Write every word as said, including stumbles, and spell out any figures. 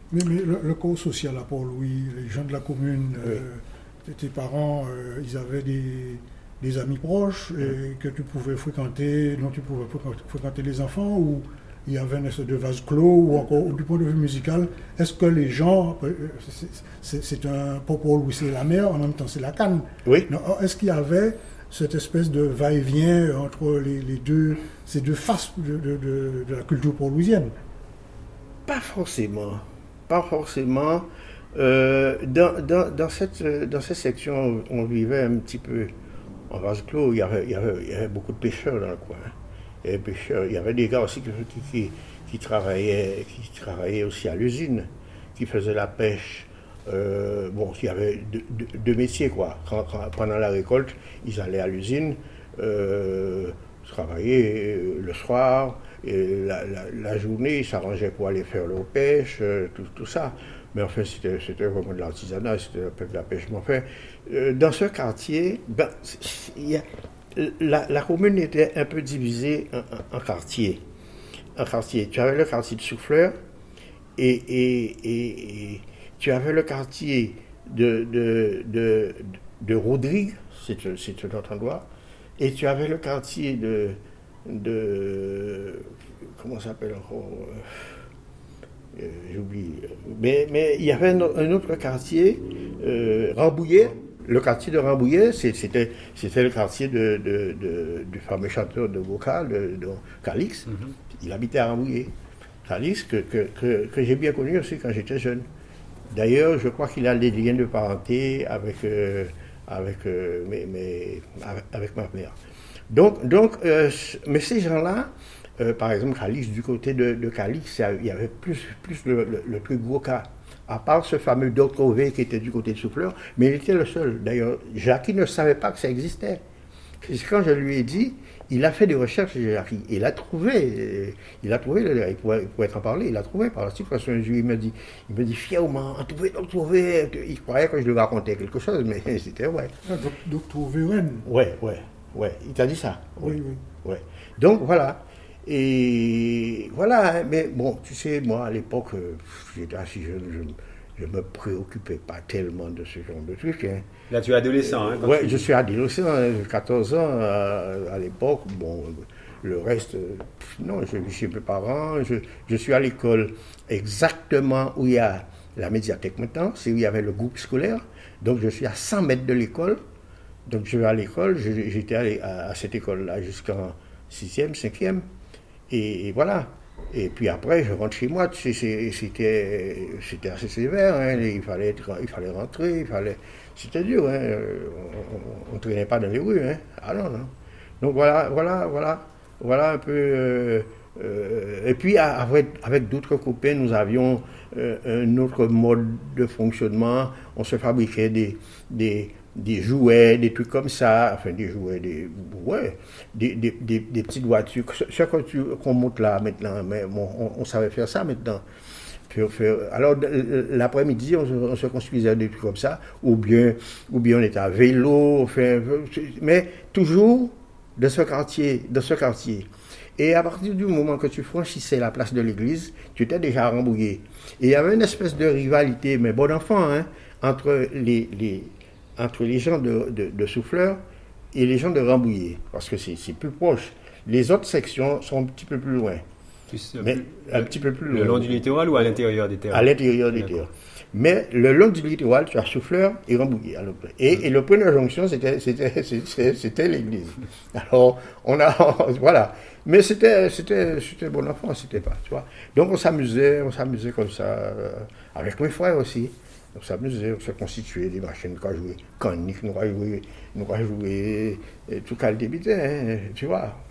Mais, mais le, le corps social à Port-Louis, les gens de la commune, Oui. euh, tes parents, euh, ils avaient des, des amis proches et que tu pouvais fréquenter, dont tu pouvais fréquenter, fréquenter les enfants, ou il y avait une espèce de vase clos, ou encore ou du point de vue musical, est-ce que les gens, euh, c'est, c'est, c'est un, pour Port-Louis c'est la mer, en même temps c'est la canne. Oui. Non, est-ce qu'il y avait cette espèce de va-et-vient entre les, les deux, ces deux faces de, de, de, de la culture port-louisienne? Pas forcément. Pas forcément. Euh, dans, dans, dans, cette, dans cette section, on vivait un petit peu en vase clos. Il y avait, il y avait, il y avait beaucoup de pêcheurs dans le coin. Il y avait, pêcheurs. Il y avait des gars aussi qui, qui, qui, travaillaient, qui travaillaient aussi à l'usine, qui faisaient la pêche. Euh, bon, il y avait deux, deux, deux métiers, quoi. Quand, quand, pendant la récolte, ils allaient à l'usine, euh, travailler le soir. Et la, la, la journée, ils s'arrangeaient pour aller faire leur pêche, euh, tout, tout ça. Mais en fait, c'était, c'était vraiment de l'artisanat, c'était un peu de la pêche. Mais enfin, euh, dans ce quartier, ben, y a, la, la commune était un peu divisée en, en, en quartiers. En quartier. Tu avais le quartier de Souffleur et, et, et, et tu avais le quartier de, de, de, de Rodrigue, c'est, c'est un autre endroit, et tu avais le quartier de... de comment ça s'appelle encore euh, j'oublie mais mais il y avait un, un autre quartier euh, Rambouillet, le quartier de Rambouillet c'était c'était le quartier de, de, de du fameux chanteur de vocal de, de Calix. Mm-hmm. Il habitait à Rambouillet, Calix, que, que, que, que j'ai bien connu aussi quand j'étais jeune. D'ailleurs, je crois qu'il a des liens de parenté avec euh, avec euh, mes, mes, avec, avec ma mère. Donc, donc euh, mais ces gens-là, euh, par exemple, Calix, du côté de, de Calix, il y avait plus, plus le, le, le plus gros cas, à part ce fameux docteur V qui était du côté de Souffleur, mais il était le seul. D'ailleurs, Jackie ne savait pas que ça existait. Quand je lui ai dit, il a fait des recherches, Jackie, il a trouvé, il a trouvé, il pouvait, il pouvait en parler, il a trouvé par la suite, parce qu'un jour, il me dit, il me dit fièrement, on trouvait docteur V, il croyait que je lui racontais quelque chose, mais c'était vrai. Ah, docteur Véren. Ouais, ouais. Ouais, il t'a dit ça. Oui, oui. oui. Ouais. Donc voilà. Et voilà, mais bon, tu sais, moi à l'époque, j'étais assez jeune, je ne me préoccupais pas tellement de ce genre de trucs. Hein. Là, tu es adolescent. Hein, ouais, tu... je suis adolescent, hein, quatorze ans à, à l'époque. Bon, le reste, non, je vis chez mes parents. Je, je suis à l'école exactement où il y a la médiathèque maintenant, c'est où il y avait le groupe scolaire. Donc je suis à cent mètres de l'école. Donc je vais à l'école, j'étais allé à, à cette école-là jusqu'en sixième, cinquième, et, et voilà. Et puis après, je rentre chez moi, tu sais, c'était, c'était assez sévère, hein, il, fallait être, il fallait rentrer, il fallait, c'était dur, hein, on ne traînait pas dans les rues, hein. Ah non, non. Donc voilà, voilà, voilà, voilà un peu... Euh, euh, et puis avec, avec d'autres copains, nous avions euh, un autre mode de fonctionnement, on se fabriquait des... des des jouets, des trucs comme ça, enfin des jouets, des, ouais, des, des, des, des petites voitures, ce que tu, qu'on monte là maintenant, mais bon, on, on savait faire ça maintenant. Faire, faire, alors l'après-midi, on, on se construisait des trucs comme ça, ou bien, ou bien on était à vélo, enfin, mais toujours de ce quartier, de ce quartier. Et à partir du moment que tu franchissais la place de l'église, tu étais déjà Rambouillet. Et il y avait une espèce de rivalité, mais bon enfant, hein, entre les, les entre les gens de, de, de Souffleur et les gens de Rambouillet, parce que c'est, c'est plus proche. Les autres sections sont un petit peu plus loin. Plus, mais plus, un le, petit peu plus loin. Le long du littoral ou à l'intérieur des terres? À l'intérieur des terres. Mais le long du littoral, tu as Souffleur et Rambouillet. Et, mmh. et le point de jonction, c'était, c'était, c'était, c'était l'église. Alors, on a... voilà. Mais c'était, c'était, c'était bon enfant, c'était pas, tu vois. Donc on s'amusait, on s'amusait comme ça, euh, avec mes frères aussi. On s'amusait, on se constituait des machines, nous jouer canique, nous jouer, nous jouer tout cas le débutait, hein, tu vois.